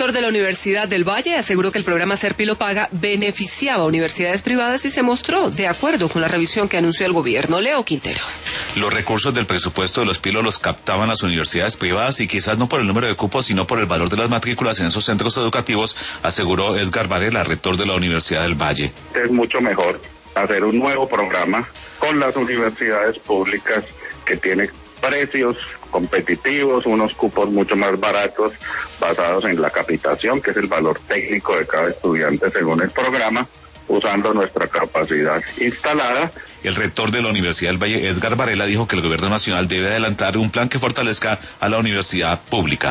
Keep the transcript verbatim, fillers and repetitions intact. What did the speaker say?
rector de la Universidad del Valle aseguró que el programa Serpilo Paga beneficiaba a universidades privadas y se mostró de acuerdo con la revisión que anunció el gobierno. Leo Quintero. Los recursos del presupuesto de los Pilo los captaban las universidades privadas y quizás no por el número de cupos, sino por el valor de las matrículas en esos centros educativos, aseguró Edgar Varela, rector de la Universidad del Valle. Es mucho mejor hacer un nuevo programa con las universidades públicas que tiene precios competitivos, unos cupos mucho más baratos basados en la capitación, que es el valor técnico de cada estudiante según el programa, usando nuestra capacidad instalada. El rector de la Universidad del Valle, Edgar Varela, dijo que el gobierno nacional debe adelantar un plan que fortalezca a la universidad pública.